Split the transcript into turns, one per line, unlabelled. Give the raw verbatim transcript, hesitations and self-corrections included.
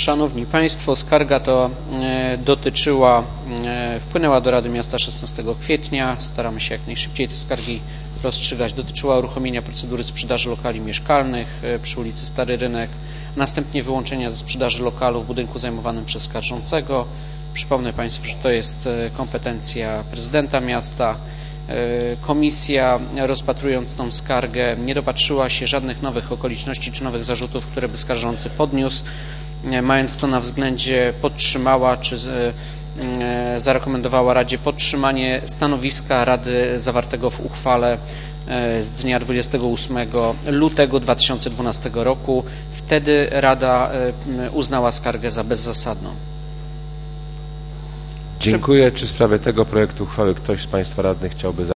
Szanowni Państwo, skarga to dotyczyła, wpłynęła do Rady Miasta szesnastego kwietnia, staramy się jak najszybciej te skargi rozstrzygać, dotyczyła uruchomienia procedury sprzedaży lokali mieszkalnych przy ulicy Stary Rynek, następnie wyłączenia ze sprzedaży lokalu w budynku zajmowanym przez skarżącego. Przypomnę Państwu, że to jest kompetencja prezydenta miasta. Komisja, rozpatrując tą skargę, nie dopatrzyła się żadnych nowych okoliczności czy nowych zarzutów, które by skarżący podniósł. Mając to na względzie, podtrzymała czy zarekomendowała Radzie podtrzymanie stanowiska Rady zawartego w uchwale z dnia dwudziestego ósmego lutego dwa tysiące dwunastego roku. Wtedy Rada uznała skargę za bezzasadną.
Dziękuję. Czy w sprawie tego projektu uchwały ktoś z Państwa radnych chciałby